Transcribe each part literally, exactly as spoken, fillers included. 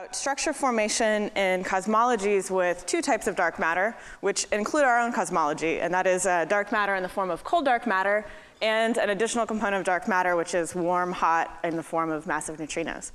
structure formation in cosmologies with two types of dark matter, which include our own cosmology, and that is uh, dark matter in the form of cold dark matter, and an additional component of dark matter, which is warm, hot, in the form of massive neutrinos.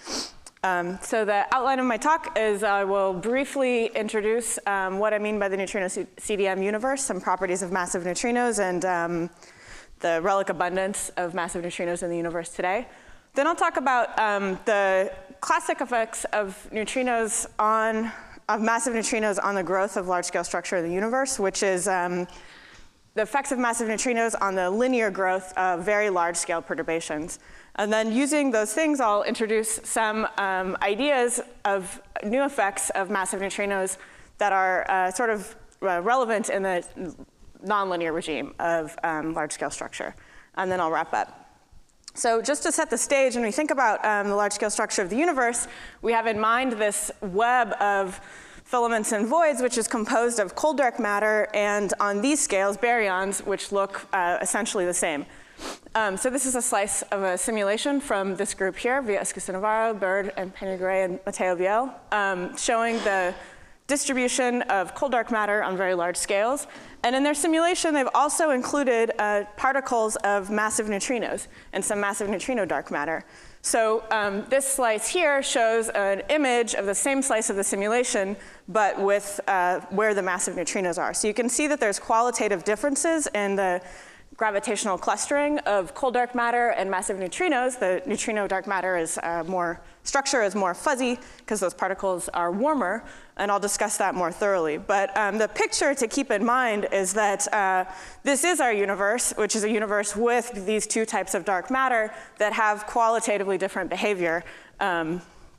Um, so the outline of my talk is I will briefly introduce um, what I mean by the neutrino C D M universe, some properties of massive neutrinos, and um, the relic abundance of massive neutrinos in the universe today. Then I'll talk about um, the classic effects of neutrinos on, of massive neutrinos on the growth of large-scale structure in the universe, which is um, the effects of massive neutrinos on the linear growth of very large-scale perturbations. And then using those things, I'll introduce some um, ideas of new effects of massive neutrinos that are uh, sort of uh, relevant in the nonlinear regime of um, large-scale structure. And then I'll wrap up. So just to set the stage, when we think about um, the large-scale structure of the universe, we have in mind this web of filaments and voids, which is composed of cold dark matter, and on these scales, baryons, which look uh, essentially the same. Um, so this is a slice of a simulation from this group here, via Escusa-Navarro, Bird, and Peña-Gray, and Mateo Biel, um, showing the distribution of cold dark matter on very large scales. And in their simulation, they've also included uh, particles of massive neutrinos and some massive neutrino dark matter. So um, this slice here shows an image of the same slice of the simulation, but with uh, where the massive neutrinos are. So you can see that there's qualitative differences in the gravitational clustering of cold dark matter and massive neutrinos. The neutrino dark matter is uh, more, structure is more fuzzy because those particles are warmer, and I'll discuss that more thoroughly. But um, the picture to keep in mind is that uh, this is our universe, which is a universe with these two types of dark matter that have qualitatively different behavior um,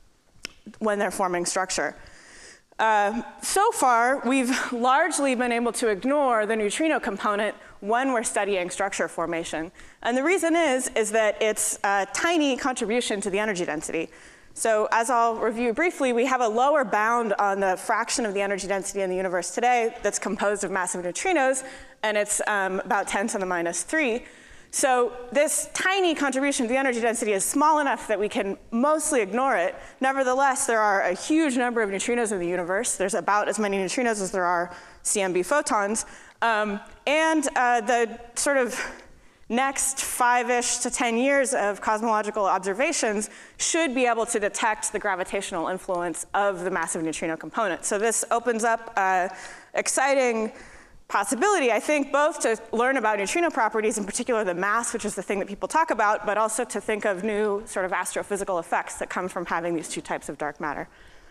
when they're forming structure. Uh, so far, we've largely been able to ignore the neutrino component when we're studying structure formation. And the reason is, is that it's a tiny contribution to the energy density. So as I'll review briefly, we have a lower bound on the fraction of the energy density in the universe today that's composed of massive neutrinos, and it's um, about ten to the minus three. So this tiny contribution to the energy density is small enough that we can mostly ignore it. Nevertheless, there are a huge number of neutrinos in the universe. There's about as many neutrinos as there are C M B photons. Um, and uh, the sort of next five-ish to ten years of cosmological observations should be able to detect the gravitational influence of the massive neutrino component. So this opens up uh, exciting possibility, I think, both to learn about neutrino properties, in particular the mass, which is the thing that people talk about, but also to think of new sort of astrophysical effects that come from having these two types of dark matter.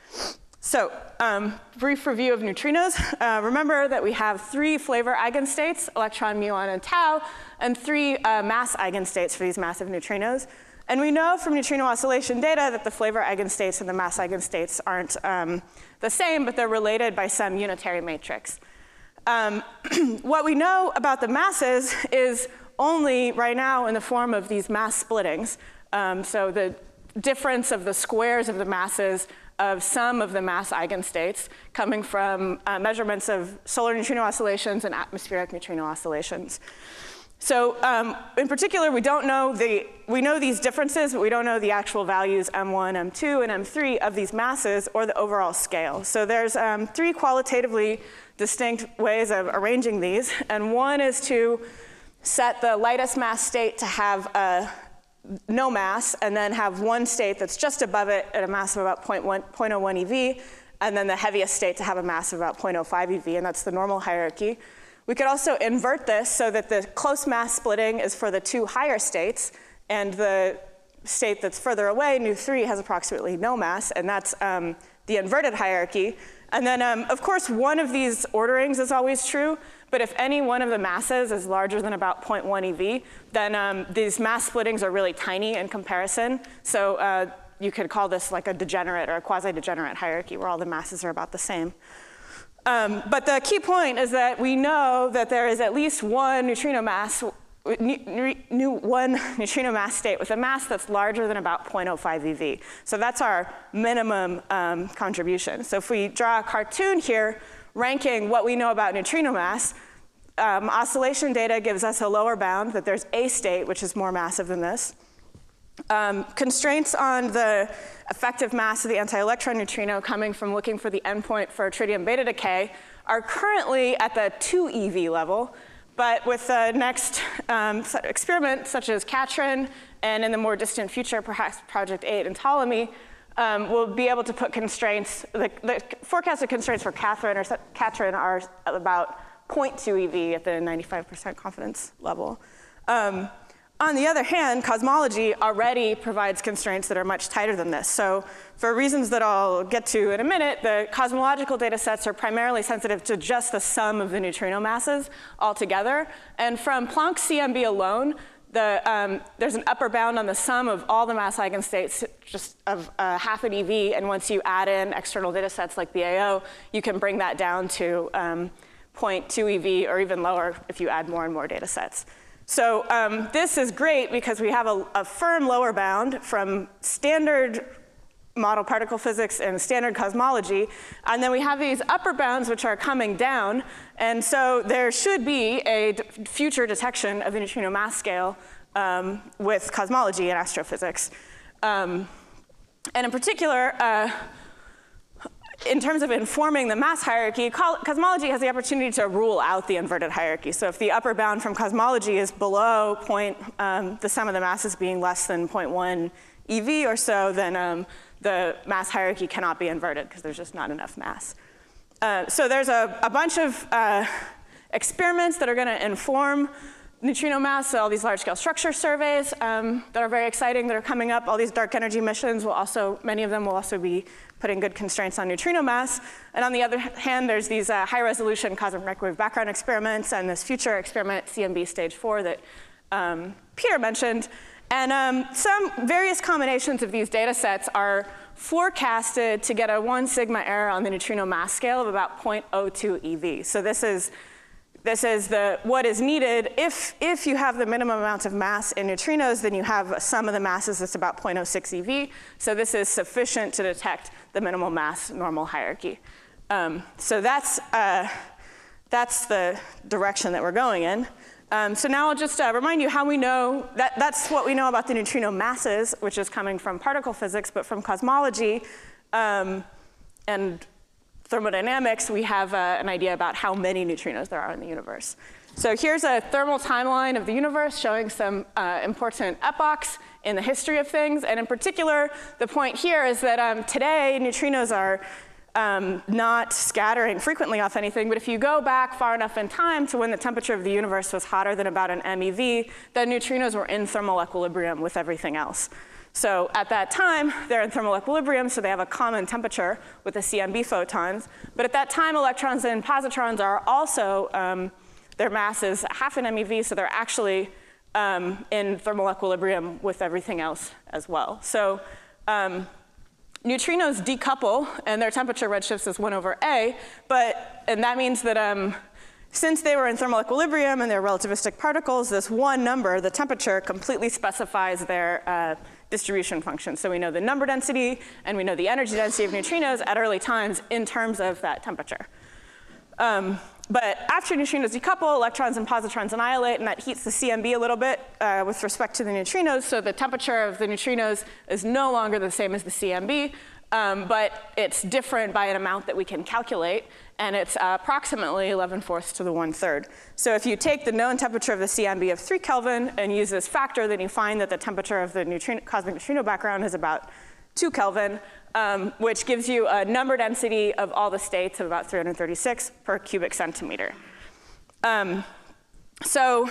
So, um, brief review of neutrinos. Uh, remember that we have three flavor eigenstates, electron, muon, and tau, and three uh, mass eigenstates for these massive neutrinos. And we know from neutrino oscillation data that the flavor eigenstates and the mass eigenstates aren't um, the same, but they're related by some unitary matrix. Um, what we know about the masses is only right now in the form of these mass splittings. Um, so the difference of the squares of the masses of some of the mass eigenstates coming from uh, measurements of solar neutrino oscillations and atmospheric neutrino oscillations. So um, in particular, we don't know the, we know these differences, but we don't know the actual values M one, M two, and M three of these masses or the overall scale. So there's um, three qualitatively distinct ways of arranging these. And one is to set the lightest mass state to have uh, no mass, and then have one state that's just above it at a mass of about zero point zero one eV, and then the heaviest state to have a mass of about zero point zero five eV, and that's the normal hierarchy. We could also invert this so that the close mass splitting is for the two higher states, and the state that's further away, nu three, has approximately no mass, and that's um, the inverted hierarchy. And then, um, of course, one of these orderings is always true, but if any one of the masses is larger than about zero point one eV, then um, these mass splittings are really tiny in comparison. So uh, you could call this like a degenerate or a quasi-degenerate hierarchy where all the masses are about the same. Um, but the key point is that we know that there is at least one neutrino mass, new one neutrino mass state with a mass that's larger than about zero point zero five eV. So that's our minimum um, contribution. So if we draw a cartoon here ranking what we know about neutrino mass, um, oscillation data gives us a lower bound that there's a state which is more massive than this. Um, constraints on the effective mass of the anti-electron neutrino coming from looking for the endpoint for tritium beta decay are currently at the two E V level, but with the next um, experiment, such as CATRIN, and in the more distant future, perhaps Project eight and Ptolemy, um, we'll be able to put constraints, the, the forecasted constraints for CATRIN or CATRIN are about zero point two E V at the ninety-five percent confidence level. Um, On the other hand, cosmology already provides constraints that are much tighter than this. So for reasons that I'll get to in a minute, the cosmological data sets are primarily sensitive to just the sum of the neutrino masses altogether. And from Planck's C M B alone, the, um, there's an upper bound on the sum of all the mass eigenstates just of uh, half an E V. And once you add in external data sets like B A O, you can bring that down to um, zero point two E V or even lower if you add more and more data sets. So um, this is great because we have a, a firm lower bound from standard model particle physics and standard cosmology, and then we have these upper bounds which are coming down, and so there should be a future detection of the neutrino mass scale um, with cosmology and astrophysics. Um, and in particular, uh, in terms of informing the mass hierarchy, cosmology has the opportunity to rule out the inverted hierarchy. So if the upper bound from cosmology is below point, um, the sum of the masses being less than zero point one E V or so, then um, the mass hierarchy cannot be inverted because there's just not enough mass. Uh, so there's a, a bunch of uh, experiments that are going to inform neutrino mass, so all these large-scale structure surveys um, that are very exciting that are coming up. All these dark energy missions will also, many of them will also be putting good constraints on neutrino mass. And on the other hand, there's these uh, high-resolution cosmic microwave background experiments and this future experiment, C M B stage four, that um, Peter mentioned. And um, some various combinations of these data sets are forecasted to get a one sigma error on the neutrino mass scale of about zero point zero two E V. So this is This is the, what is needed. If, if you have the minimum amount of mass in neutrinos, then you have a sum of the masses that's about zero point zero six E V. So this is sufficient to detect the minimal mass normal hierarchy. Um, so that's, uh, that's the direction that we're going in. Um, so now I'll just uh, remind you how we know, that, that's what we know about the neutrino masses, which is coming from particle physics, but from cosmology um, and thermodynamics, we have uh, an idea about how many neutrinos there are in the universe. So here's a thermal timeline of the universe showing some uh, important epochs in the history of things. And in particular, the point here is that um, today, neutrinos are um, not scattering frequently off anything. But if you go back far enough in time to when the temperature of the universe was hotter than about an M E V, then neutrinos were in thermal equilibrium with everything else. So at that time, they're in thermal equilibrium, so they have a common temperature with the C M B photons. But at that time, electrons and positrons are also, um, their mass is half an M E V, so they're actually um, in thermal equilibrium with everything else as well. So um, neutrinos decouple, and their temperature redshifts is one over A, but, and that means that um, since they were in thermal equilibrium and they're relativistic particles, this one number, the temperature, completely specifies their uh, distribution function. So we know the number density and we know the energy density of neutrinos at early times in terms of that temperature. Um, but after neutrinos decouple, electrons and positrons annihilate, and that heats the C M B a little bit uh, with respect to the neutrinos. So the temperature of the neutrinos is no longer the same as the C M B, um, but it's different by an amount that we can calculate. And it's uh, approximately eleven fourths to the one third. So if you take the known temperature of the C M B of three Kelvin and use this factor, then you find that the temperature of the neutrino, cosmic neutrino background is about two Kelvin, um, which gives you a number density of all the states of about three hundred thirty-six per cubic centimeter. Um, so,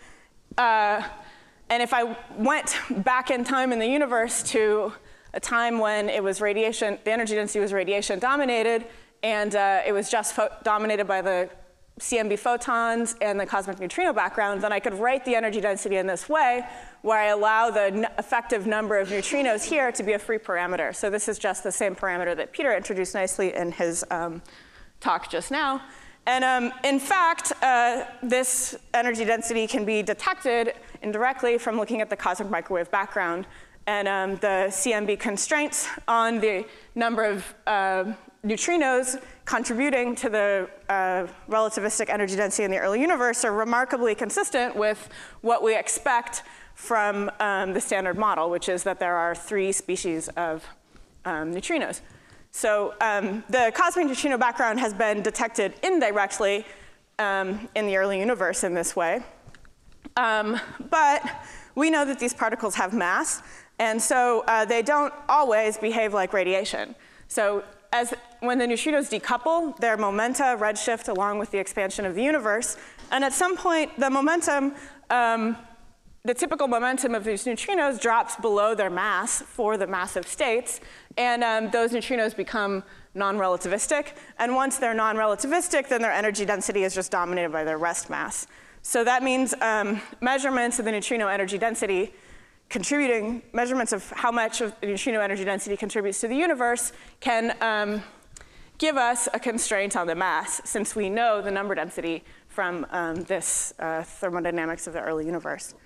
uh, and if I went back in time in the universe to a time when it was radiation, the energy density was radiation dominated, and uh, it was just dominated by the C M B photons and the cosmic neutrino background, then I could write the energy density in this way, where I allow the n effective number of neutrinos here to be a free parameter. So this is just the same parameter that Peter introduced nicely in his um, talk just now. And um, in fact, uh, this energy density can be detected indirectly from looking at the cosmic microwave background. And um, the C M B constraints on the number of uh, neutrinos contributing to the uh, relativistic energy density in the early universe are remarkably consistent with what we expect from um, the standard model, which is that there are three species of um, neutrinos. So um, the cosmic neutrino background has been detected indirectly um, in the early universe in this way. Um, but we know that these particles have mass, and so uh, they don't always behave like radiation. So as when the neutrinos decouple, their momenta redshift along with the expansion of the universe, and at some point the momentum, um, the typical momentum of these neutrinos drops below their mass for the massive states, and um, those neutrinos become non-relativistic, and once they're non-relativistic, then their energy density is just dominated by their rest mass. So that means um, measurements of the neutrino energy density contributing, measurements of how much of the neutrino energy density contributes to the universe can um, give us a constraint on the mass, since we know the number density from um, this uh, thermodynamics of the early universe.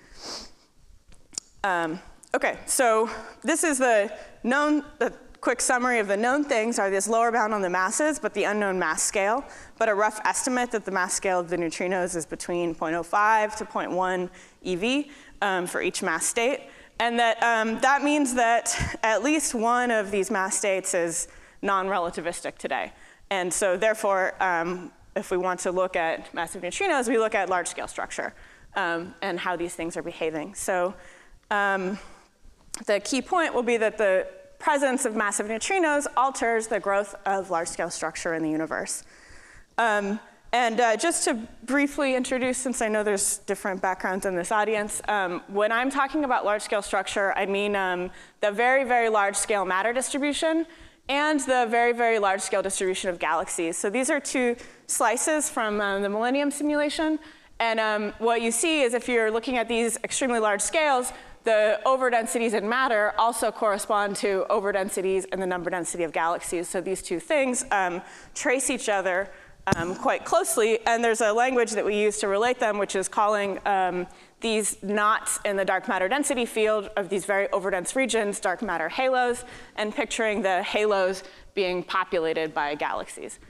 Um, okay, so this is the known, the quick summary of the known things are this lower bound on the masses, but the unknown mass scale, but a rough estimate that the mass scale of the neutrinos is between zero point zero five to zero point one eV um, for each mass state. And that, um, that means that at least one of these mass states is non-relativistic today. And so therefore, um, if we want to look at massive neutrinos, we look at large-scale structure um, and how these things are behaving. So um, the key point will be that the presence of massive neutrinos alters the growth of large-scale structure in the universe. Um, And uh, just to briefly introduce, since I know there's different backgrounds in this audience, um, when I'm talking about large-scale structure, I mean um, the very, very large-scale matter distribution and the very, very large-scale distribution of galaxies. So these are two slices from uh, the Millennium simulation. And um, what you see is if you're looking at these extremely large scales, the overdensities in matter also correspond to overdensities in the number density of galaxies. So these two things um, trace each other Um, quite closely, and there's a language that we use to relate them, which is calling um, these knots in the dark matter density field of these very overdense regions dark matter halos, and picturing the halos being populated by galaxies.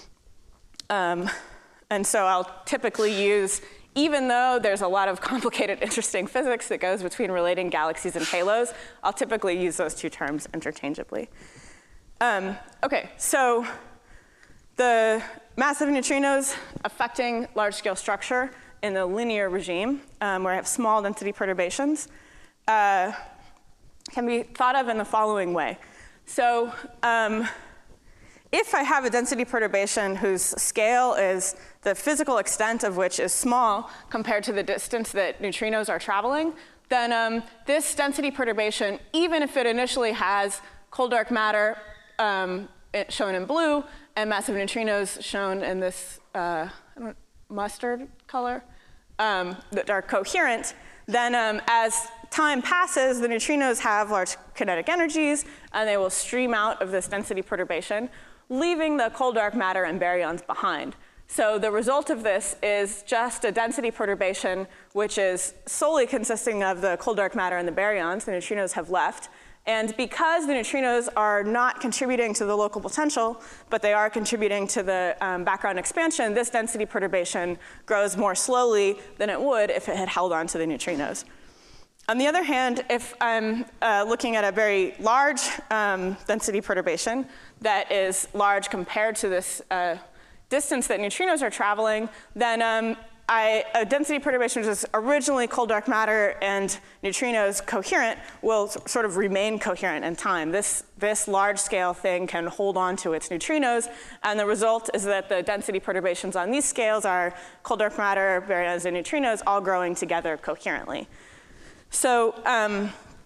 Um, and so I'll typically use, even though there's a lot of complicated, interesting physics that goes between relating galaxies and halos, I'll typically use those two terms interchangeably. Um, okay, so the massive neutrinos affecting large-scale structure in the linear regime, um, where I have small density perturbations, uh, can be thought of in the following way. So um, if I have a density perturbation whose scale is the physical extent of which is small compared to the distance that neutrinos are traveling, then um, this density perturbation, even if it initially has cold dark matter um, it shown in blue, and massive neutrinos shown in this uh, mustard color um, that are coherent, then um, as time passes, the neutrinos have large kinetic energies, and they will stream out of this density perturbation, leaving the cold dark matter and baryons behind. So the result of this is just a density perturbation which is solely consisting of the cold dark matter and the baryons. The neutrinos have left. And because the neutrinos are not contributing to the local potential, but they are contributing to the um, background expansion, this density perturbation grows more slowly than it would if it had held on to the neutrinos. On the other hand, if I'm uh, looking at a very large um, density perturbation that is large compared to this uh, distance that neutrinos are traveling, then um, I, a density perturbation which is originally cold dark matter and neutrinos coherent will sort of remain coherent in time. This, this large scale thing can hold on to its neutrinos, and the result is that the density perturbations on these scales are cold dark matter, baryons, and neutrinos all growing together coherently. So um,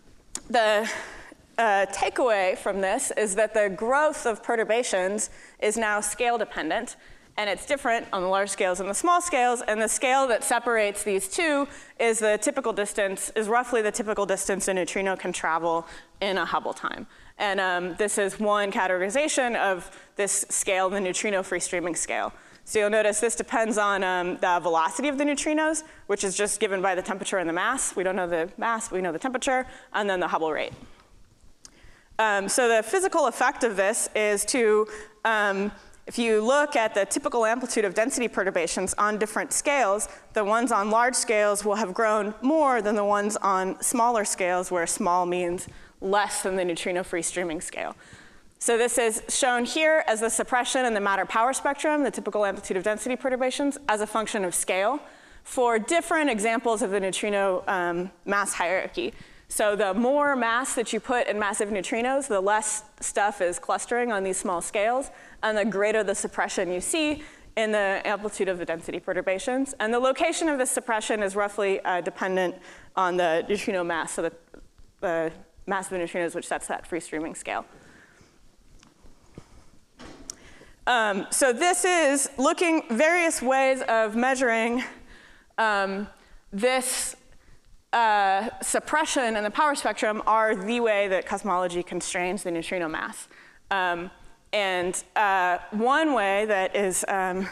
the uh, takeaway from this is that the growth of perturbations is now scale dependent. And it's different on the large scales and the small scales. And the scale that separates these two is the typical distance, is roughly the typical distance a neutrino can travel in a Hubble time. And um, this is one categorization of this scale, the neutrino free streaming scale. So you'll notice this depends on um, the velocity of the neutrinos, which is just given by the temperature and the mass. We don't know the mass, but we know the temperature, and then the Hubble rate. Um, so the physical effect of this is to um, if you look at the typical amplitude of density perturbations on different scales, the ones on large scales will have grown more than the ones on smaller scales, where small means less than the neutrino free streaming scale. So this is shown here as the suppression in the matter power spectrum, the typical amplitude of density perturbations, as a function of scale for different examples of the neutrino um, mass hierarchy. So the more mass that you put in massive neutrinos, the less stuff is clustering on these small scales, and the greater the suppression you see in the amplitude of the density perturbations. And the location of this suppression is roughly uh, dependent on the neutrino mass, so the, the mass of the neutrinos, which sets that free streaming scale. Um, so this is looking various ways of measuring um, this Uh, suppression and the power spectrum are the way that cosmology constrains the neutrino mass. Um, and uh, one way that is um,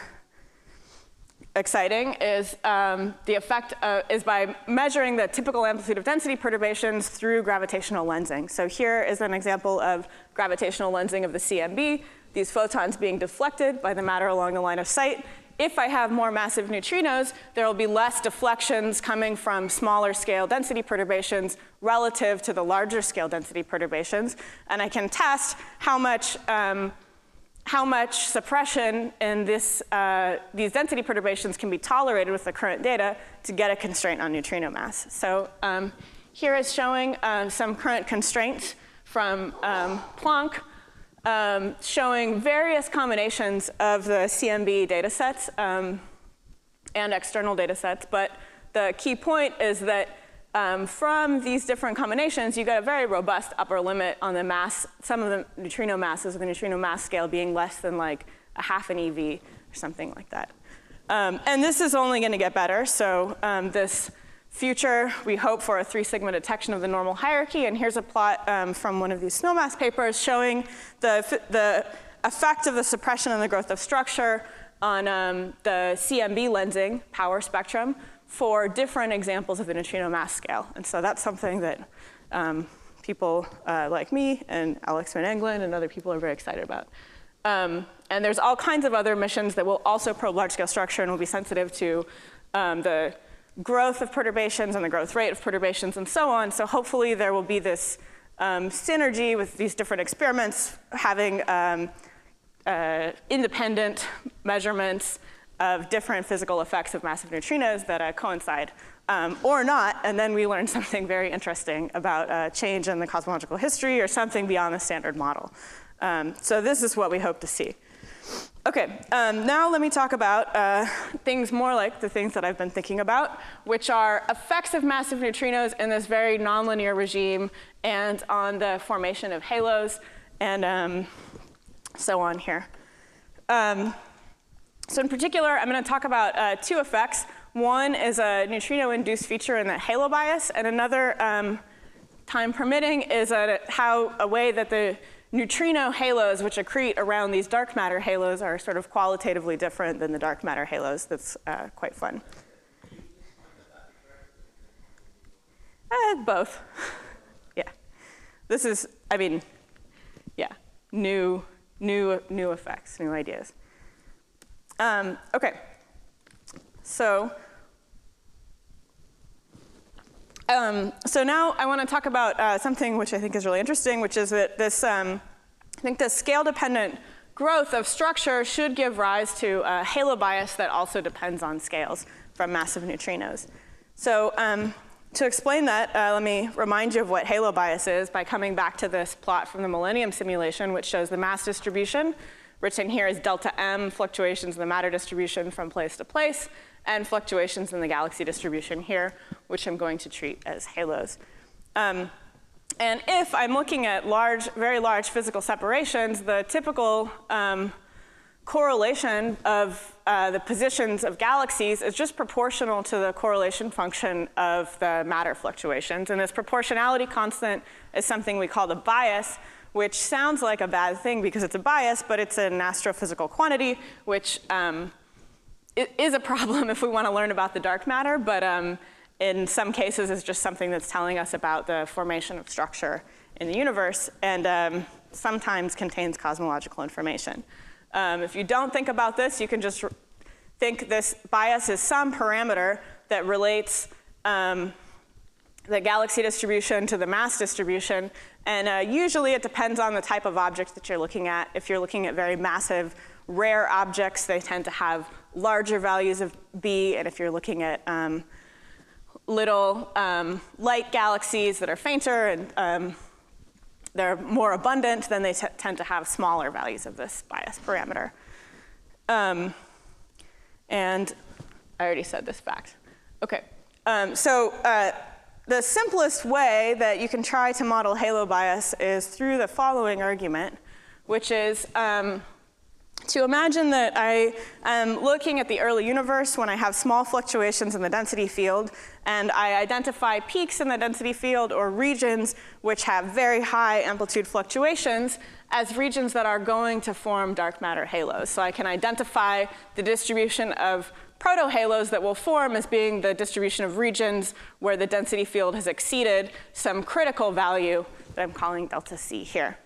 exciting is um, the effect of, is by measuring the typical amplitude of density perturbations through gravitational lensing. So here is an example of gravitational lensing of the C M B, these photons being deflected by the matter along the line of sight. If I have more massive neutrinos, there will be less deflections coming from smaller scale density perturbations relative to the larger scale density perturbations. And I can test how much, um, how much suppression in this, uh, these density perturbations can be tolerated with the current data to get a constraint on neutrino mass. So um, here is showing uh, some current constraints from um, Planck, Um, showing various combinations of the C M B data sets um, and external data sets. But the key point is that um, from these different combinations, you get a very robust upper limit on the mass, some of the neutrino masses of the neutrino mass scale being less than like a half an E V or something like that. Um, and this is only going to get better. So um, this future, we hope for a three sigma detection of the normal hierarchy. And here's a plot um, from one of these Snowmass papers showing the, the effect of the suppression and the growth of structure on um, the C M B lensing power spectrum for different examples of the neutrino mass scale. And so that's something that um, people uh, like me and Alex Van Engelen and other people are very excited about. Um, and there's all kinds of other missions that will also probe large scale structure and will be sensitive to um, the growth of perturbations and the growth rate of perturbations and so on. So hopefully there will be this um, synergy with these different experiments having um, uh, independent measurements of different physical effects of massive neutrinos that uh, coincide, um, or not, and then we learn something very interesting about uh, change in the cosmological history or something beyond the standard model. Um, so this is what we hope to see. Okay, um, now let me talk about uh, things more like the things that I've been thinking about, which are effects of massive neutrinos in this very nonlinear regime and on the formation of halos and um, so on here. Um, so in particular, I'm going to talk about uh, two effects. One is a neutrino-induced feature in the halo bias, and another, um, time permitting, is a, how, a way that the neutrino halos, which accrete around these dark matter halos, are sort of qualitatively different than the dark matter halos. That's uh, quite fun. Uh, both. Yeah. This is, I mean, yeah, new, new, new effects, new ideas. Um, okay. So, Um, so now I want to talk about uh, something which I think is really interesting, which is that this, um, I think the scale-dependent growth of structure should give rise to a halo bias that also depends on scales from massive neutrinos. So um, to explain that, uh, let me remind you of what halo bias is by coming back to this plot from the Millennium simulation, which shows the mass distribution. Written here is delta M, fluctuations in the matter distribution from place to place, and fluctuations in the galaxy distribution here, which I'm going to treat as halos. Um, and if I'm looking at large, very large physical separations, the typical um, correlation of uh, the positions of galaxies is just proportional to the correlation function of the matter fluctuations. And this proportionality constant is something we call the bias, which sounds like a bad thing because it's a bias, but it's an astrophysical quantity, which um, it is a problem if we want to learn about the dark matter, but um, in some cases it's just something that's telling us about the formation of structure in the universe, and um, sometimes contains cosmological information. Um, if you don't think about this, you can just think this bias is some parameter that relates um, the galaxy distribution to the mass distribution. And uh, usually it depends on the type of object that you're looking at. If you're looking at very massive, rare objects, they tend to have larger values of B. And if you're looking at um, little um, light galaxies that are fainter and um, they're more abundant, then they t tend to have smaller values of this bias parameter. Um, and I already said this fact. OK, um, so uh, the simplest way that you can try to model halo bias is through the following argument, which is um, to imagine that I am looking at the early universe when I have small fluctuations in the density field, and I identify peaks in the density field or regions which have very high amplitude fluctuations as regions that are going to form dark matter halos. So I can identify the distribution of protohalos that will form as being the distribution of regions where the density field has exceeded some critical value that I'm calling delta C here.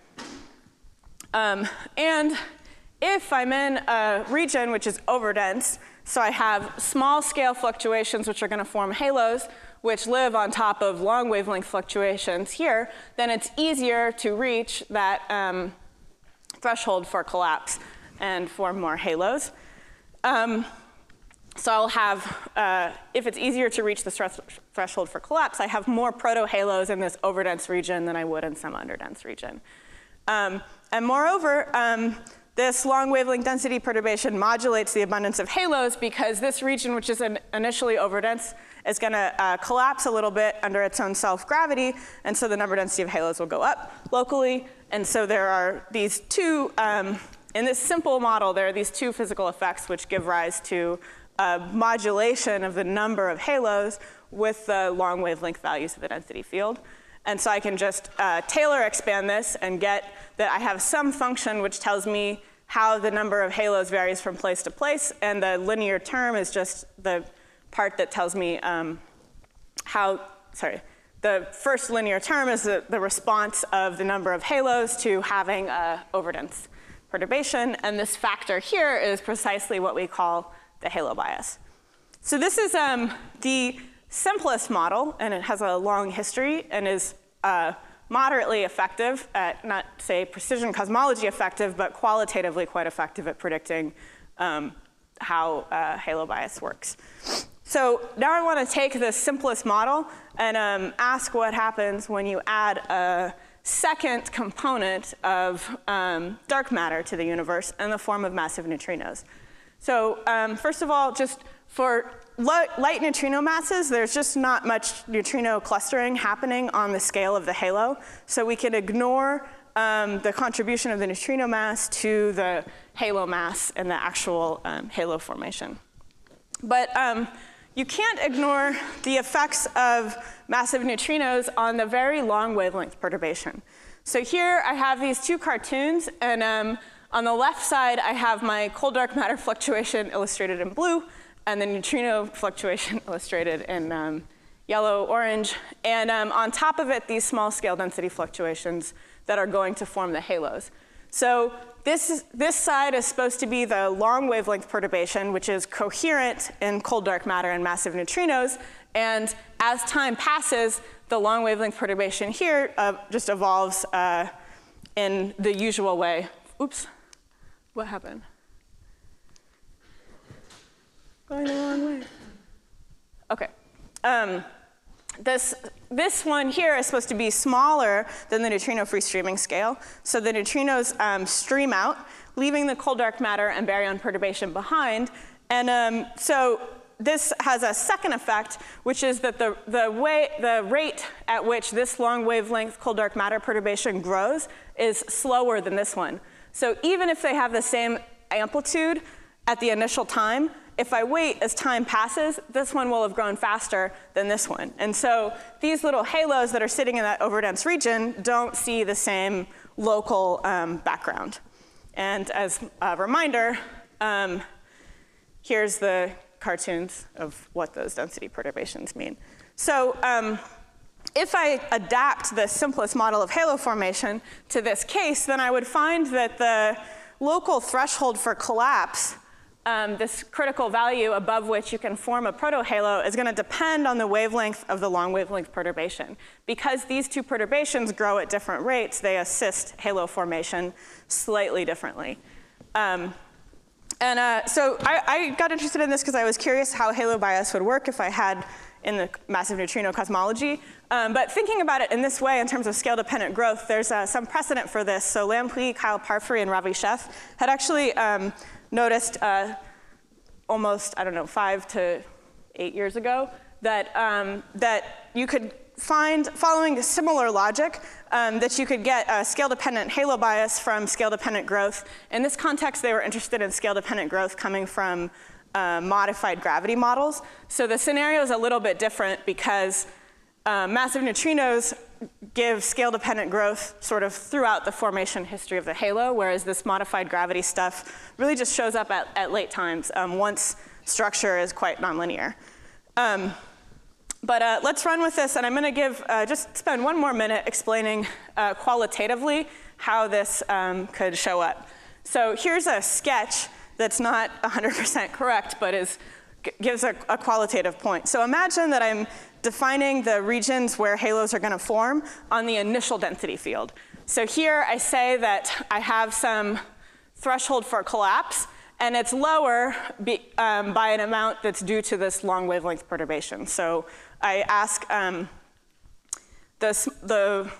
Um, and if I'm in a region which is overdense, so I have small scale fluctuations which are going to form halos, which live on top of long wavelength fluctuations here, then it's easier to reach that um, threshold for collapse and form more halos. Um, so I'll have, uh, if it's easier to reach the threshold for collapse, I have more protohalos in this overdense region than I would in some underdense region. Um, and moreover, um, this long wavelength density perturbation modulates the abundance of halos because this region, which is an initially overdense, is going to uh, collapse a little bit under its own self-gravity, and so the number density of halos will go up locally. And so there are these two, um, in this simple model, there are these two physical effects which give rise to a modulation of the number of halos with the long wavelength values of the density field. And so I can just uh, Taylor expand this and get that I have some function which tells me how the number of halos varies from place to place, and the linear term is just the part that tells me um, how, sorry, the first linear term is the, the response of the number of halos to having a overdense perturbation, and this factor here is precisely what we call the halo bias. So this is um, the simplest model, and it has a long history and is uh, moderately effective at, not say precision cosmology effective, but qualitatively quite effective at predicting um, how uh, halo bias works. So now I want to take this simplest model and um, ask what happens when you add a second component of um, dark matter to the universe in the form of massive neutrinos. So um, first of all, just for light neutrino masses, there's just not much neutrino clustering happening on the scale of the halo. So we can ignore um, the contribution of the neutrino mass to the halo mass and the actual um, halo formation. But um, you can't ignore the effects of massive neutrinos on the very long wavelength perturbation. So here I have these two cartoons, and um, on the left side I have my cold dark matter fluctuation illustrated in blue, and the neutrino fluctuation illustrated in um, yellow, orange, and um, on top of it, these small scale density fluctuations that are going to form the halos. So this, is, this side is supposed to be the long wavelength perturbation, which is coherent in cold dark matter and massive neutrinos, and as time passes, the long wavelength perturbation here uh, just evolves uh, in the usual way. Oops, what happened? Going the wrong way. OK. Um, this, this one here is supposed to be smaller than the neutrino free streaming scale. So the neutrinos um, stream out, leaving the cold dark matter and baryon perturbation behind. And um, so this has a second effect, which is that the, the, way, the rate at which this long wavelength cold dark matter perturbation grows is slower than this one. So even if they have the same amplitude at the initial time, if I wait as time passes, this one will have grown faster than this one. And so these little halos that are sitting in that overdense region don't see the same local um, background. And as a reminder, um, here's the cartoons of what those density perturbations mean. So um, if I adapt the simplest model of halo formation to this case, then I would find that the local threshold for collapse, um, this critical value above which you can form a protohalo, is going to depend on the wavelength of the long wavelength perturbation. Because these two perturbations grow at different rates, they assist halo formation slightly differently. Um, and uh, so I, I got interested in this because I was curious how halo bias would work if I had in the massive neutrino cosmology. Um, but thinking about it in this way in terms of scale-dependent growth, there's uh, some precedent for this. So Lampuy, Kyle Parfrey, and Ravi Sheth had actually um, noticed uh, almost, I don't know, five to eight years ago that, um, that you could find, following a similar logic, um, that you could get a scale-dependent halo bias from scale-dependent growth. In this context, they were interested in scale-dependent growth coming from uh, modified gravity models. So the scenario is a little bit different because uh, massive neutrinos give scale-dependent growth sort of throughout the formation history of the halo, whereas this modified gravity stuff really just shows up at, at late times um, once structure is quite nonlinear. Um, But uh, let's run with this, and I'm going to give uh, just spend one more minute explaining uh, qualitatively how this um, could show up. So here's a sketch that's not one hundred percent correct, but is, gives a, a qualitative point. So imagine that I'm defining the regions where halos are going to form on the initial density field. So here I say that I have some threshold for collapse, and it's lower be, um, by an amount that's due to this long wavelength perturbation. So I ask um, the, the,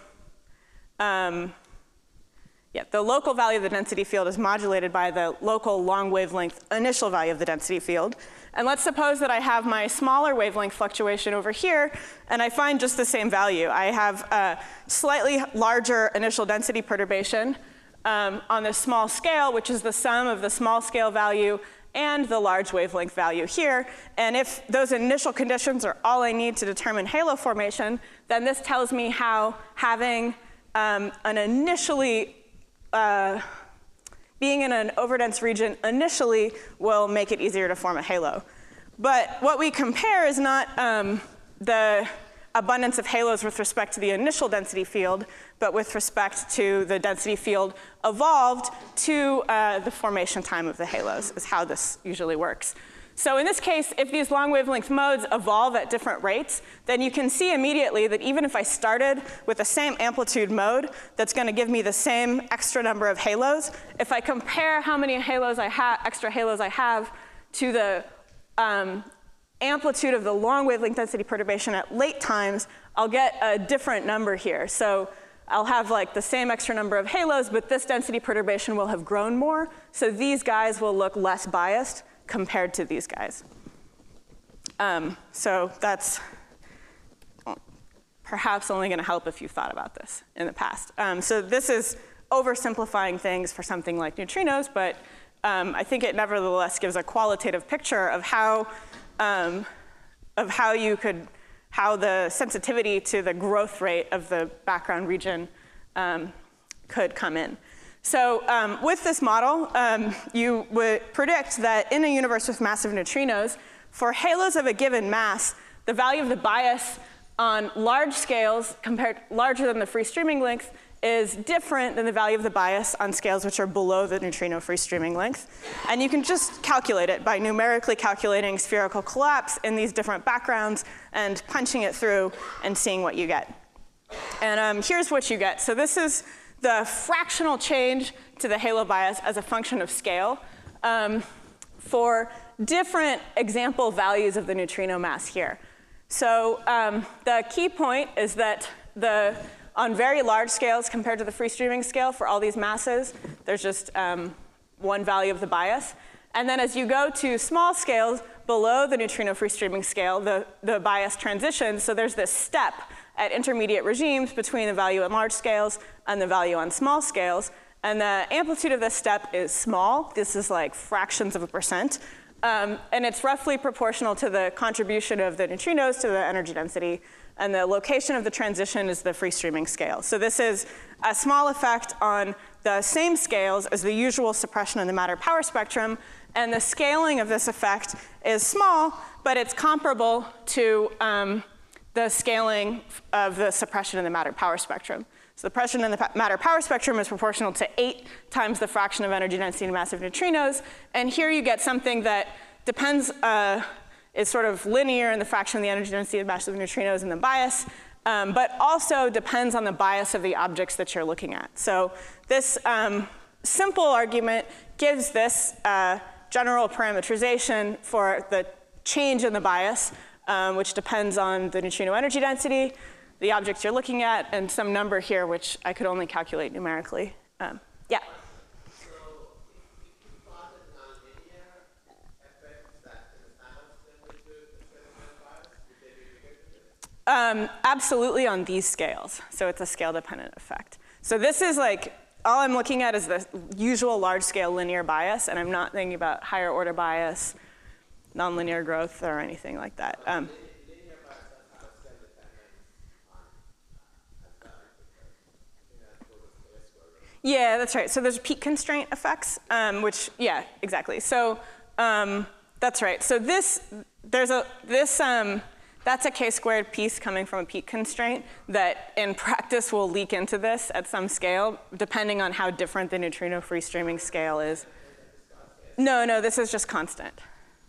um, yeah, the local value of the density field is modulated by the local long wavelength initial value of the density field. And let's suppose that I have my smaller wavelength fluctuation over here, and I find just the same value. I have a slightly larger initial density perturbation um, on this small scale, which is the sum of the small scale value and the large wavelength value here. And if those initial conditions are all I need to determine halo formation, then this tells me how having um, an initially, uh, being in an overdense region initially will make it easier to form a halo. But what we compare is not um, the abundance of halos with respect to the initial density field, but with respect to the density field evolved to uh, the formation time of the halos, is how this usually works. So in this case, if these long wavelength modes evolve at different rates, then you can see immediately that even if I started with the same amplitude mode, that's going to give me the same extra number of halos. If I compare how many halos I have, extra halos I have, to the um, amplitude of the long wavelength density perturbation at late times, I'll get a different number here. So I'll have like the same extra number of halos, but this density perturbation will have grown more. So these guys will look less biased compared to these guys. Um, so that's perhaps only going to help if you thought about this in the past. Um, so this is oversimplifying things for something like neutrinos, but um, I think it nevertheless gives a qualitative picture of how Um, of how you could, how the sensitivity to the growth rate of the background region um, could come in. So um, with this model, um, you would predict that in a universe with massive neutrinos, for halos of a given mass, the value of the bias on large scales, compared larger than the free streaming length, is different than the value of the bias on scales which are below the neutrino free streaming length. And you can just calculate it by numerically calculating spherical collapse in these different backgrounds and punching it through and seeing what you get. And um, here's what you get. So this is the fractional change to the halo bias as a function of scale um, for different example values of the neutrino mass here. So um, the key point is that the on very large scales compared to the free streaming scale for all these masses, there's just um, one value of the bias. And then as you go to small scales below the neutrino free streaming scale, the, the bias transitions. So there's this step at intermediate regimes between the value on large scales and the value on small scales. And the amplitude of this step is small. This is like fractions of a percent. Um, and it's roughly proportional to the contribution of the neutrinos to the energy density. And the location of the transition is the free streaming scale. So this is a small effect on the same scales as the usual suppression in the matter power spectrum. And the scaling of this effect is small, but it's comparable to um, the scaling of the suppression in the matter power spectrum. So the pressure in the matter power spectrum is proportional to eight times the fraction of energy density in massive neutrinos. And here you get something that depends, uh, is sort of linear in the fraction of the energy density of massive neutrinos and the bias, um, but also depends on the bias of the objects that you're looking at. So this um, simple argument gives this uh, general parameterization for the change in the bias, um, which depends on the neutrino energy density, the objects you're looking at, and some number here, which I could only calculate numerically. Um, yeah? So if you plotted nonlinear effects that in the panels then would do the experiment bias, would they be bigger than this? Um, absolutely on these scales. So it's a scale-dependent effect. So this is like, all I'm looking at is the usual large-scale linear bias, and I'm not thinking about higher order bias, nonlinear growth, or anything like that. Um, Yeah, that's right. So there's peak constraint effects, um, which, yeah, exactly. So um, that's right. So this, there's a, this, um, that's a k-squared piece coming from a peak constraint that in practice will leak into this at some scale, depending on how different the neutrino free streaming scale is. No, no, this is just constant.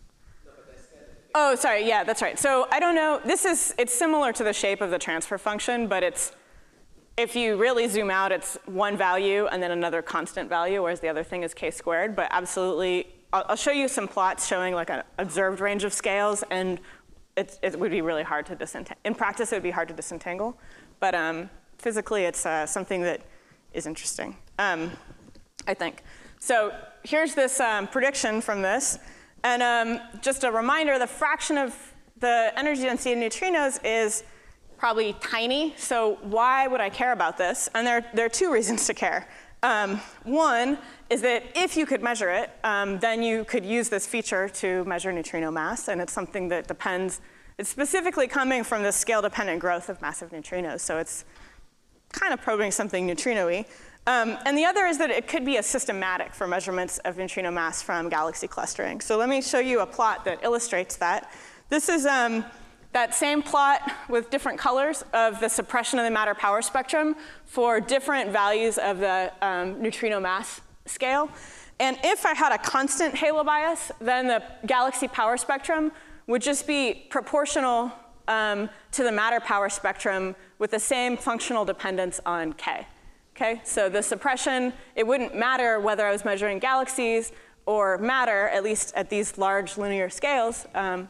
Oh, sorry, yeah, that's right. So I don't know, this is, it's similar to the shape of the transfer function, but it's, if you really zoom out, it's one value and then another constant value, whereas the other thing is k squared. But absolutely, I'll, I'll show you some plots showing like an observed range of scales, and it, it would be really hard to disentangle. In practice, it would be hard to disentangle. But um, physically, it's uh, something that is interesting, um, I think. So here's this um, prediction from this. And um, just a reminder, the fraction of the energy density of neutrinos is probably tiny, so why would I care about this? And there, there are two reasons to care. Um, one is that if you could measure it, um, then you could use this feature to measure neutrino mass, and it's something that depends, it's specifically coming from the scale-dependent growth of massive neutrinos, so it's kind of probing something neutrino-y. Um, and the other is that it could be a systematic for measurements of neutrino mass from galaxy clustering. So let me show you a plot that illustrates that. This is um, that same plot with different colors of the suppression of the matter power spectrum for different values of the um, neutrino mass scale. And if I had a constant halo bias, then the galaxy power spectrum would just be proportional um, to the matter power spectrum with the same functional dependence on k. Okay, so the suppression, it wouldn't matter whether I was measuring galaxies or matter, at least at these large linear scales. Um,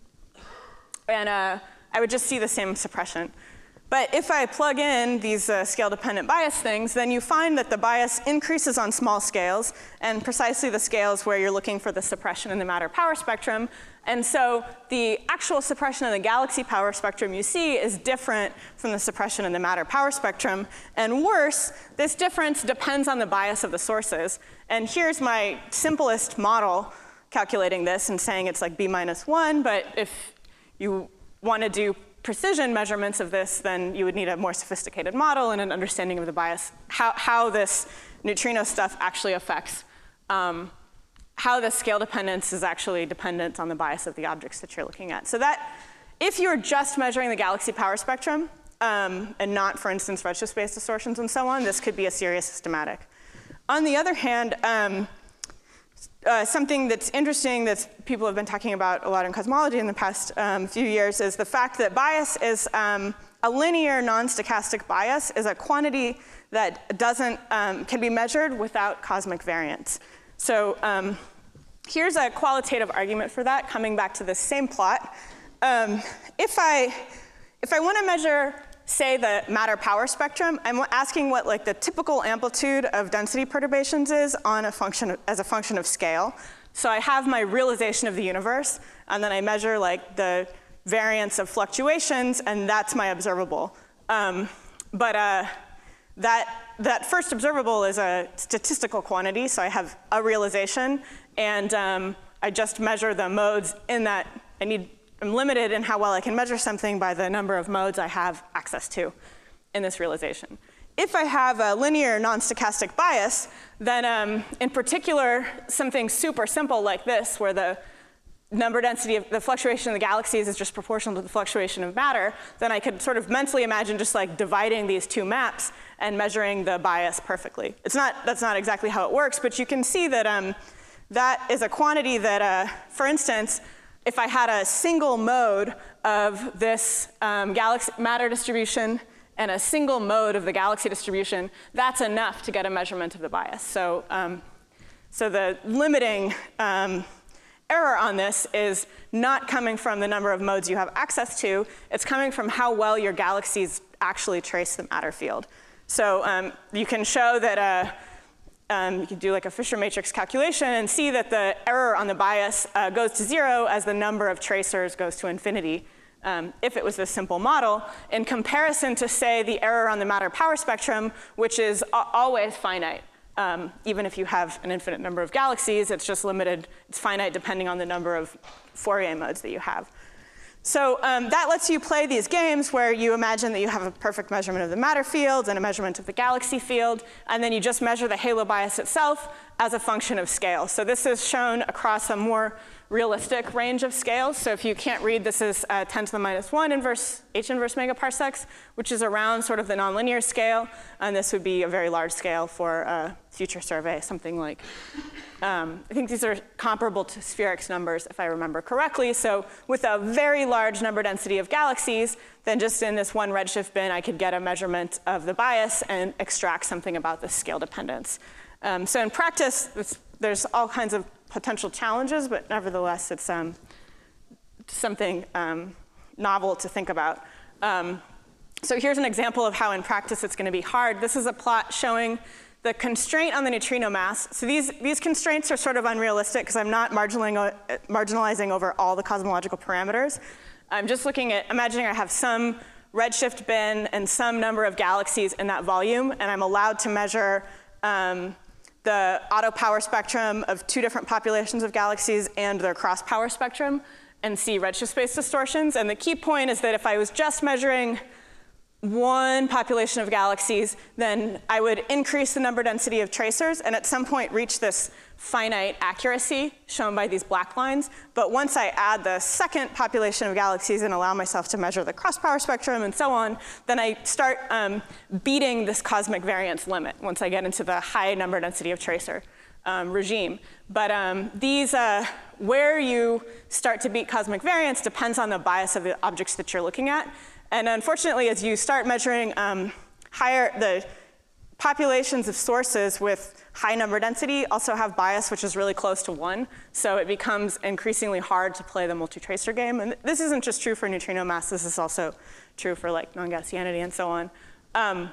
And uh, I would just see the same suppression. But if I plug in these uh, scale-dependent bias things, then you find that the bias increases on small scales, and precisely the scales where you're looking for the suppression in the matter power spectrum. And so the actual suppression in the galaxy power spectrum you see is different from the suppression in the matter power spectrum. And worse, this difference depends on the bias of the sources. And here's my simplest model calculating this and saying it's like b minus one, but if you want to do precision measurements of this, then you would need a more sophisticated model and an understanding of the bias, how, how this neutrino stuff actually affects, um, how the scale dependence is actually dependent on the bias of the objects that you're looking at. So that, if you're just measuring the galaxy power spectrum, um, and not, for instance, redshift-based distortions and so on, this could be a serious systematic. On the other hand, um, Uh, something that's interesting that people have been talking about a lot in cosmology in the past um, few years is the fact that bias is um, a linear non-stochastic bias is a quantity that doesn't, um, can be measured without cosmic variance. So um, here's a qualitative argument for that, coming back to this same plot. Um, if I, if I want to measure, say, the matter power spectrum, I'm asking what like the typical amplitude of density perturbations is on a function of, as a function of scale. So I have my realization of the universe, and then I measure like the variance of fluctuations, and that's my observable. Um, but uh, that, that first observable is a statistical quantity, so I have a realization, and um, I just measure the modes in that. I need I'm limited in how well I can measure something by the number of modes I have access to in this realization. If I have a linear non-stochastic bias, then um, in particular, something super simple like this, where the number density of the fluctuation of the galaxies is just proportional to the fluctuation of matter, then I could sort of mentally imagine just like dividing these two maps and measuring the bias perfectly. It's not, that's not exactly how it works, but you can see that um, that is a quantity that, uh, for instance, if I had a single mode of this um, galaxy matter distribution and a single mode of the galaxy distribution, that's enough to get a measurement of the bias. So, um, so the limiting um, error on this is not coming from the number of modes you have access to. It's coming from how well your galaxies actually trace the matter field. So um, you can show that uh, um, you can do like a Fisher matrix calculation and see that the error on the bias uh, goes to zero as the number of tracers goes to infinity. Um, if it was this simple model, in comparison to, say, the error on the matter power spectrum, which is always finite. Um, even if you have an infinite number of galaxies, it's just limited, it's finite depending on the number of Fourier modes that you have. So um, that lets you play these games where you imagine that you have a perfect measurement of the matter field and a measurement of the galaxy field, and then you just measure the halo bias itself as a function of scale. So this is shown across a more realistic range of scales. So if you can't read, this is uh, ten to the minus one inverse, H inverse megaparsecs, which is around sort of the nonlinear scale. And this would be a very large scale for a future survey, something like, um, I think these are comparable to Spherix numbers, if I remember correctly. So with a very large number density of galaxies, then just in this one redshift bin, I could get a measurement of the bias and extract something about the scale dependence. Um, so in practice, it's, there's all kinds of potential challenges, but nevertheless, it's um, something um, novel to think about. Um, so here's an example of how in practice it's going to be hard. This is a plot showing the constraint on the neutrino mass. So these, these constraints are sort of unrealistic because I'm not marginalizing, marginalizing over all the cosmological parameters. I'm just looking at, imagining I have some redshift bin and some number of galaxies in that volume, and I'm allowed to measure um, the auto power spectrum of two different populations of galaxies and their cross power spectrum and see redshift space distortions. And the key point is that if I was just measuring one population of galaxies, then I would increase the number density of tracers and at some point reach this finite accuracy shown by these black lines. But once I add the second population of galaxies and allow myself to measure the cross power spectrum and so on, then I start um, beating this cosmic variance limit once I get into the high number density of tracer um, regime. But um, these, uh, where you start to beat cosmic variance depends on the bias of the objects that you're looking at. And unfortunately, as you start measuring um, higher, the populations of sources with high number density also have bias, which is really close to one. So it becomes increasingly hard to play the multi-tracer game. And this isn't just true for neutrino mass. This is also true for like non-Gaussianity and so on. Um,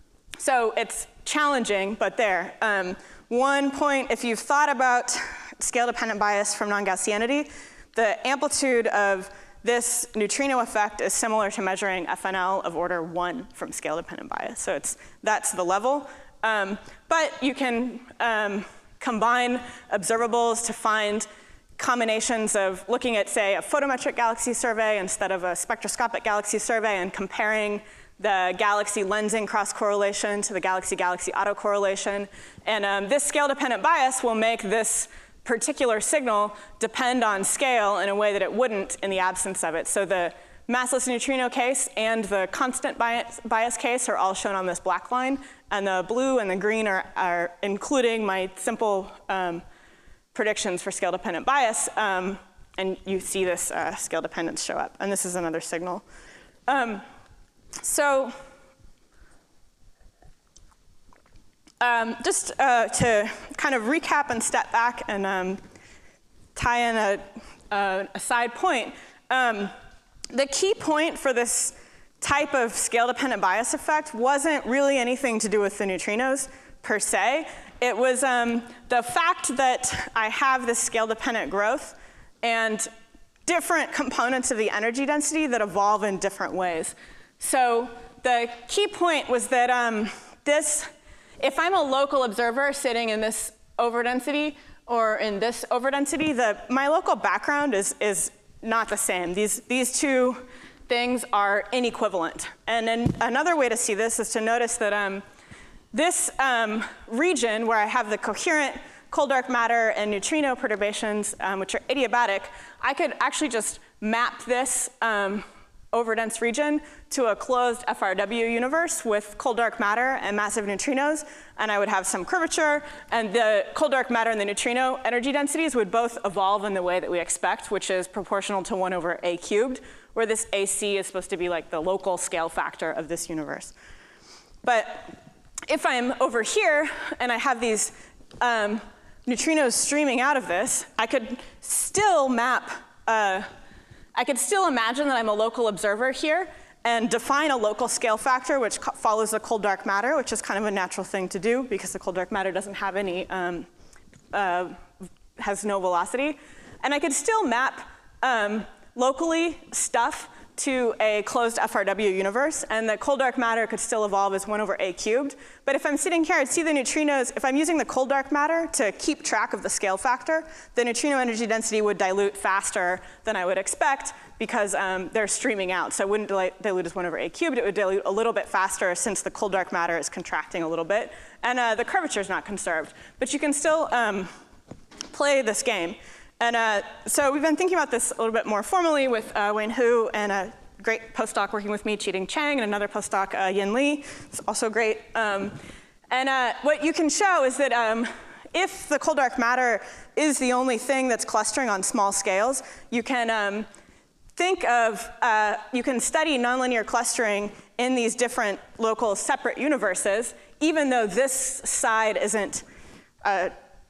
so it's challenging, but there. Um, one point, if you've thought about scale-dependent bias from non-Gaussianity, the amplitude of this neutrino effect is similar to measuring F N L of order one from scale-dependent bias. So it's, that's the level. Um, but you can um, combine observables to find combinations of looking at, say, a photometric galaxy survey instead of a spectroscopic galaxy survey and comparing the galaxy lensing cross-correlation to the galaxy-galaxy autocorrelation. And um, this scale-dependent bias will make this particular signal depend on scale in a way that it wouldn't in the absence of it. So the massless neutrino case and the constant bias, bias case are all shown on this black line. And the blue and the green are, are including my simple um, predictions for scale-dependent bias. Um, and you see this uh, scale dependence show up. And this is another signal. Um, so Um, just uh, to kind of recap and step back and um, tie in a, a, a side point, um, the key point for this type of scale-dependent bias effect wasn't really anything to do with the neutrinos per se. It was um, the fact that I have this scale-dependent growth and different components of the energy density that evolve in different ways. So the key point was that um, this if I'm a local observer sitting in this overdensity or in this overdensity, the, my local background is, is not the same. These, these two things are inequivalent. And then another way to see this is to notice that um, this um, region where I have the coherent cold dark matter and neutrino perturbations, um, which are adiabatic, I could actually just map this um, overdense region to a closed F R W universe with cold dark matter and massive neutrinos, and I would have some curvature, and the cold dark matter and the neutrino energy densities would both evolve in the way that we expect, which is proportional to one over a cubed, where this A C is supposed to be like the local scale factor of this universe. But if I'm over here and I have these um, neutrinos streaming out of this, I could still map uh, I could still imagine that I'm a local observer here and define a local scale factor which follows the cold dark matter, which is kind of a natural thing to do because the cold dark matter doesn't have any, um, uh, has no velocity. And I could still map um, locally stuff to a closed F R W universe, and the cold dark matter could still evolve as one over a cubed. But if I'm sitting here, I'd see the neutrinos, if I'm using the cold dark matter to keep track of the scale factor, the neutrino energy density would dilute faster than I would expect because um, they're streaming out. So it wouldn't dilute as one over a cubed, it would dilute a little bit faster since the cold dark matter is contracting a little bit. And uh, the curvature is not conserved. But you can still um, play this game. And uh, so we've been thinking about this a little bit more formally with uh, Wayne Hu and a great postdoc working with me, Chi-Ding Chang, and another postdoc, uh, Yin Li. It's also great. Um, and uh, what you can show is that um, if the cold dark matter is the only thing that's clustering on small scales, you can um, think of, uh, you can study nonlinear clustering in these different local separate universes, even though this side isn't uh,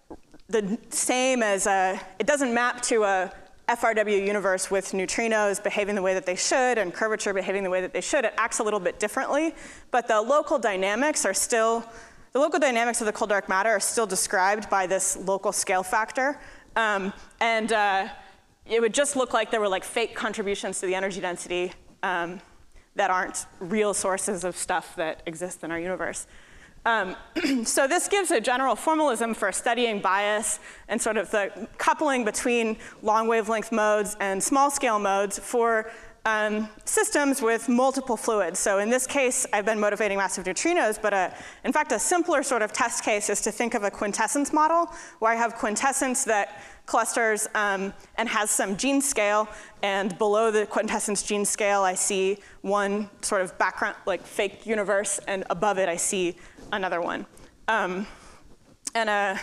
the same as a, it doesn't map to a F R W universe with neutrinos behaving the way that they should and curvature behaving the way that they should. It acts a little bit differently, but the local dynamics are still, the local dynamics of the cold dark matter are still described by this local scale factor. Um, and uh, it would just look like there were like fake contributions to the energy density um, that aren't real sources of stuff that exist in our universe. Um, so this gives a general formalism for studying bias and sort of the coupling between long wavelength modes and small scale modes for um, systems with multiple fluids. So in this case, I've been motivating massive neutrinos, but a, in fact, a simpler sort of test case is to think of a quintessence model where I have quintessence that clusters um, and has some gene scale, and below the quintessence gene scale, I see one sort of background, like fake universe, and above it, I see another one. Um, and a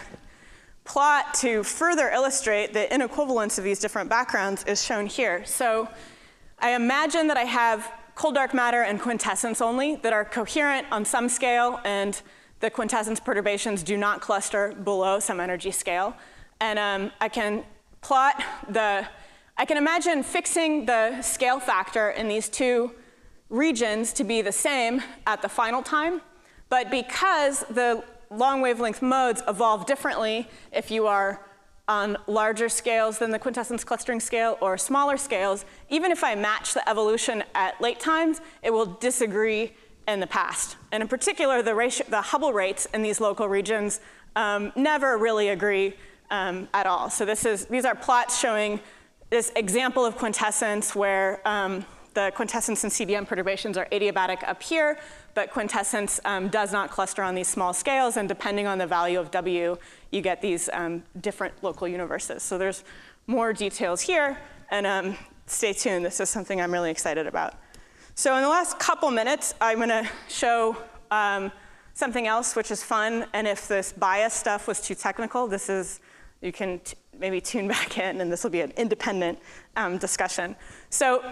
plot to further illustrate the inequivalence of these different backgrounds is shown here. So I imagine that I have cold dark matter and quintessence only that are coherent on some scale, and the quintessence perturbations do not cluster below some energy scale. And um, I can plot the, I can imagine fixing the scale factor in these two regions to be the same at the final time. But because the long wavelength modes evolve differently if you are on larger scales than the quintessence clustering scale or smaller scales, even if I match the evolution at late times, it will disagree in the past. And in particular, the, ratio, the Hubble rates in these local regions um, never really agree um, at all. So this is, these are plots showing this example of quintessence where um, the quintessence and C D M perturbations are adiabatic up here, but quintessence um, does not cluster on these small scales, and depending on the value of W, you get these um, different local universes. So there's more details here, and um, stay tuned. This is something I'm really excited about. So in the last couple minutes, I'm gonna show um, something else which is fun, and if this bias stuff was too technical, this is, you can t maybe tune back in, and this will be an independent um, discussion. So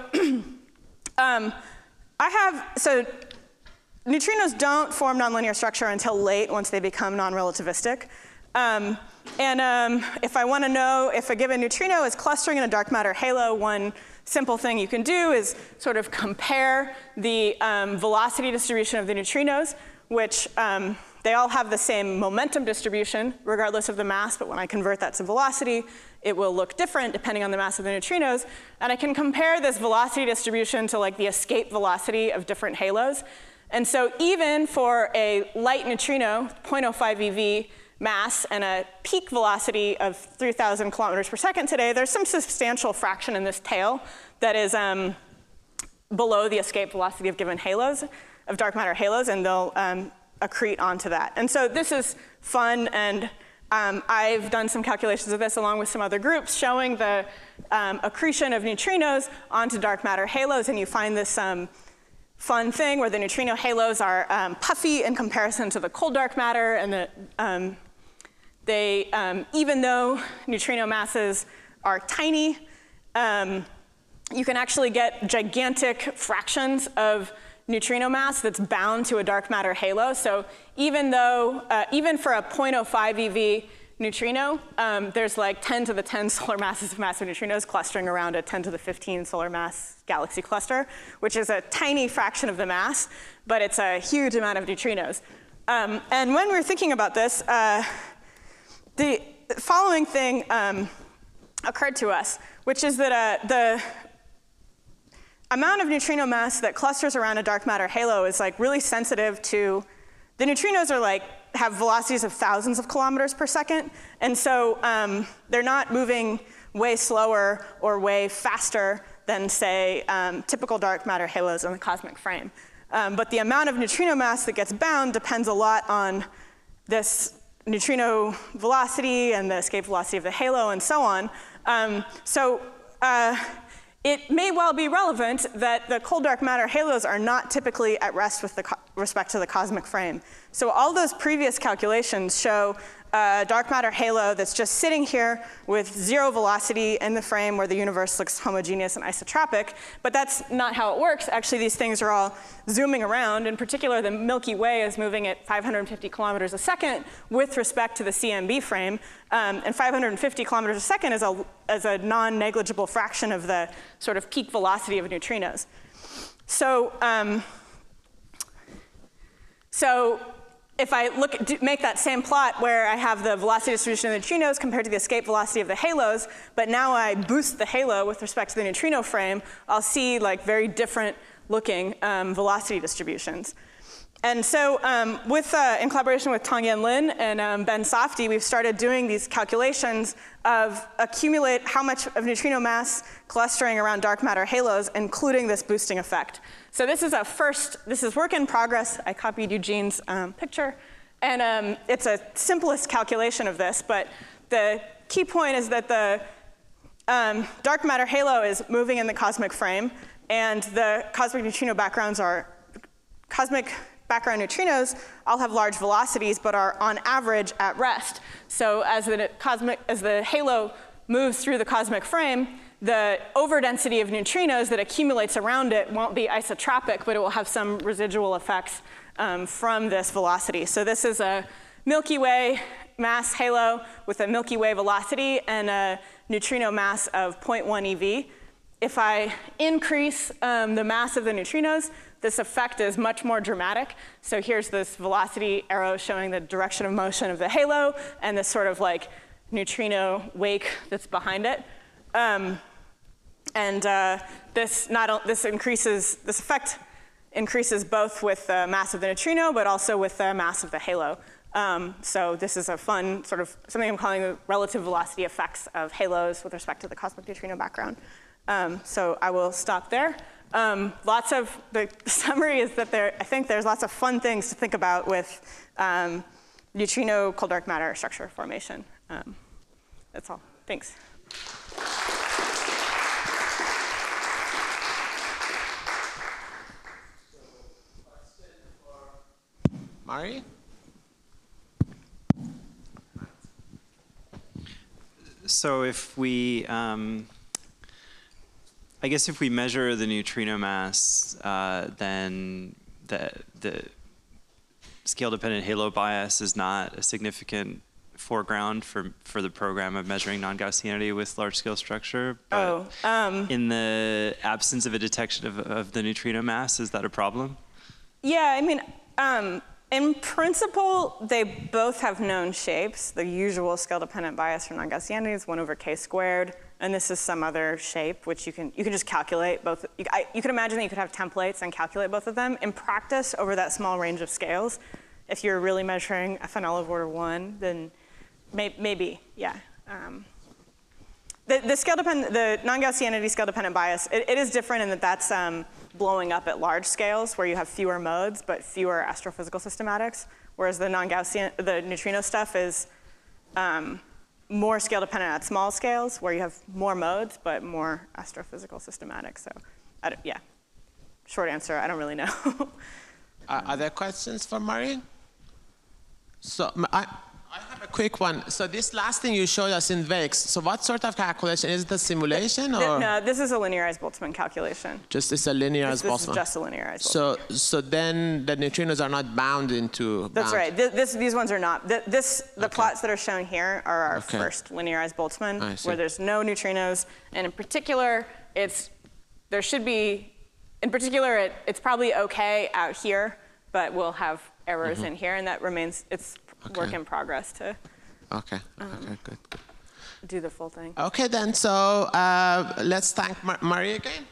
um, I have, so neutrinos don't form nonlinear structure until late once they become non-relativistic. Um, and um, if I want to know if a given neutrino is clustering in a dark matter halo, one simple thing you can do is sort of compare the um, velocity distribution of the neutrinos, which um, they all have the same momentum distribution regardless of the mass, but when I convert that to velocity, it will look different depending on the mass of the neutrinos. And I can compare this velocity distribution to like the escape velocity of different halos. And so even for a light neutrino, zero point zero five eV mass, and a peak velocity of three thousand kilometers per second today, there's some substantial fraction in this tail that is um, below the escape velocity of given halos, of dark matter halos, and they'll um, accrete onto that. And so this is fun, and Um, I've done some calculations of this along with some other groups showing the um, accretion of neutrinos onto dark matter halos, and you find this um, fun thing where the neutrino halos are um, puffy in comparison to the cold dark matter, and the, um, they, um, even though neutrino masses are tiny, um, you can actually get gigantic fractions of neutrino mass that's bound to a dark matter halo. So even though, uh, even for a zero point zero five eV neutrino, um, there's like ten to the ten solar masses of massive neutrinos clustering around a ten to the fifteen solar mass galaxy cluster, which is a tiny fraction of the mass, but it's a huge amount of neutrinos. Um, and when we're thinking about this, uh, the following thing um, occurred to us, which is that uh, the amount of neutrino mass that clusters around a dark matter halo is like really sensitive to, the neutrinos are like, have velocities of thousands of kilometers per second, and so um, they're not moving way slower or way faster than, say, um, typical dark matter halos in the cosmic frame. Um, but the amount of neutrino mass that gets bound depends a lot on this neutrino velocity and the escape velocity of the halo and so on. Um, so. Uh, It may well be relevant that the cold dark matter halos are not typically at rest with the respect to the cosmic frame. So all those previous calculations show a dark matter halo that's just sitting here with zero velocity in the frame where the universe looks homogeneous and isotropic, but that's not how it works. Actually, these things are all zooming around. In particular, the Milky Way is moving at five hundred fifty kilometers a second with respect to the C M B frame, um, and five hundred fifty kilometers a second is a, is a non-negligible fraction of the sort of peak velocity of neutrinos. So, um, so if I look, do, make that same plot where I have the velocity distribution of the neutrinos compared to the escape velocity of the halos, but now I boost the halo with respect to the neutrino frame, I'll see like very different looking um, velocity distributions. And so um, with, uh, in collaboration with Tongyan Lin and um, Ben Softy, we've started doing these calculations of accumulate how much of neutrino mass clustering around dark matter halos, including this boosting effect. So this is a first, this is work in progress. I copied Eugene's um, picture. And um, it's a simplest calculation of this, but the key point is that the um, dark matter halo is moving in the cosmic frame, and the cosmic neutrino backgrounds are, cosmic background neutrinos all have large velocities, but are on average at rest. So as the cosmic, as the halo moves through the cosmic frame, the overdensity of neutrinos that accumulates around it won't be isotropic, but it will have some residual effects um, from this velocity. So this is a Milky Way mass halo with a Milky Way velocity and a neutrino mass of zero point one eV. If I increase um, the mass of the neutrinos, this effect is much more dramatic. So here's this velocity arrow showing the direction of motion of the halo and this sort of like neutrino wake that's behind it. Um, and uh, this not this increases, this effect increases both with the mass of the neutrino, but also with the mass of the halo. Um, so this is a fun sort of something I'm calling the relative velocity effects of halos with respect to the cosmic neutrino background. Um, so I will stop there. Um, lots of, the summary is that there, I think there's lots of fun things to think about with um, neutrino cold dark matter structure formation. Um, that's all. Thanks. Mari? So if we, um, I guess if we measure the neutrino mass, uh, then the, the scale-dependent halo bias is not a significant foreground for, for the program of measuring non-Gaussianity with large-scale structure. But oh, um, in the absence of a detection of, of the neutrino mass, is that a problem? Yeah, I mean, um, in principle, they both have known shapes. The usual scale-dependent bias for non-Gaussianity is one over k squared, and this is some other shape, which you can you can just calculate both. You, I, you can imagine that you could have templates and calculate both of them. In practice, over that small range of scales, if you're really measuring F N L of order one, then may, maybe, yeah. Um, the the scale-dependent, the non-Gaussianity scale-dependent bias, it, it is different in that that's um, blowing up at large scales where you have fewer modes but fewer astrophysical systematics, whereas the non-Gaussian, the neutrino stuff is um, more scale dependent at small scales where you have more modes, but more astrophysical systematic. So, I don't, yeah, short answer, I don't really know. Uh, are there questions for Marie? So m- I, I have a quick one. So this last thing you showed us in Vex, so what sort of calculation? Is it a simulation Th- or no, this is a linearized Boltzmann calculation. just it's a linear This, as this is Boltzmann? just a linearized Boltzmann. So, so then the neutrinos are not bound into. That's bound. right. Th- This, these ones are not. Th- This, the Okay. plots that are shown here are our Okay. first linearized Boltzmann, I see. where there's no neutrinos, and in particular, it's there should be. In particular, it, it's probably okay out here, but we'll have errors in here, and that remains. It's work Okay. in progress to Okay. Okay. Good. Good. do the full thing. Okay then. So uh, let's thank Mar- Marie again.